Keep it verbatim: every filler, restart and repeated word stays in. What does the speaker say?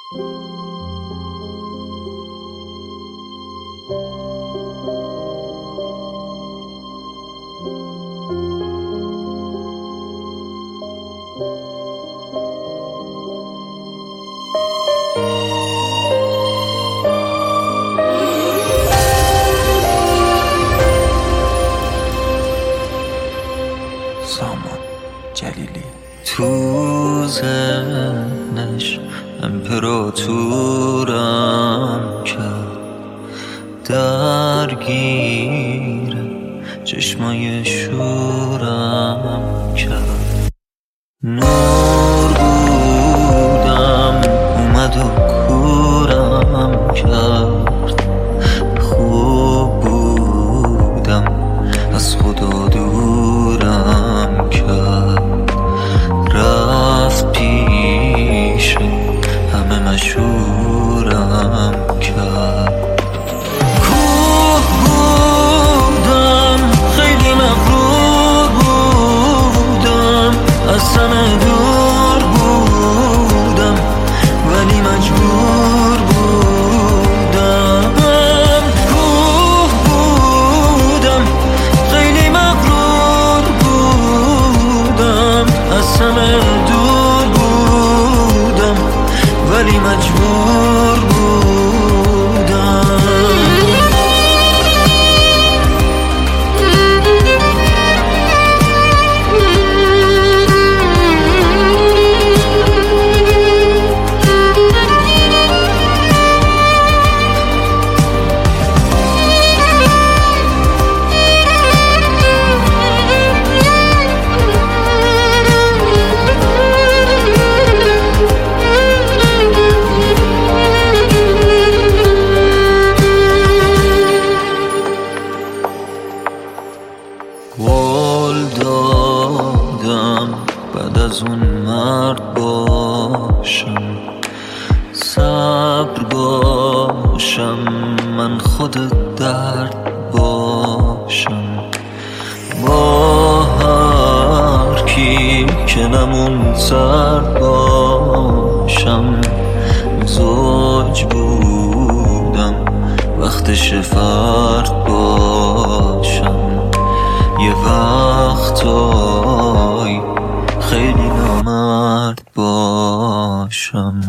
سامان جلیلی. تو ذهنش امپراتورم کرد، درگیر چشمای شورم کرد. نور بودم اومد و کورم کرد، خوب بودم از خدا دورم کرد. رفت پیش همه مشهورم کرد. کوه بودم خیلی مغرور بودم، از همه دور بودم ولی مجبور بودم. کوه بودم خیلی مغرور بودم، از همه دور بودم ولی مجبور بودم. قول دادم بعد از اون مرد باشم، صبر باشم، من خود درد باشم. با هر کی که نمون سرد باشم. زوج بودم وقتش فرد باشم. یه وقتای خیلی نامرد باشم.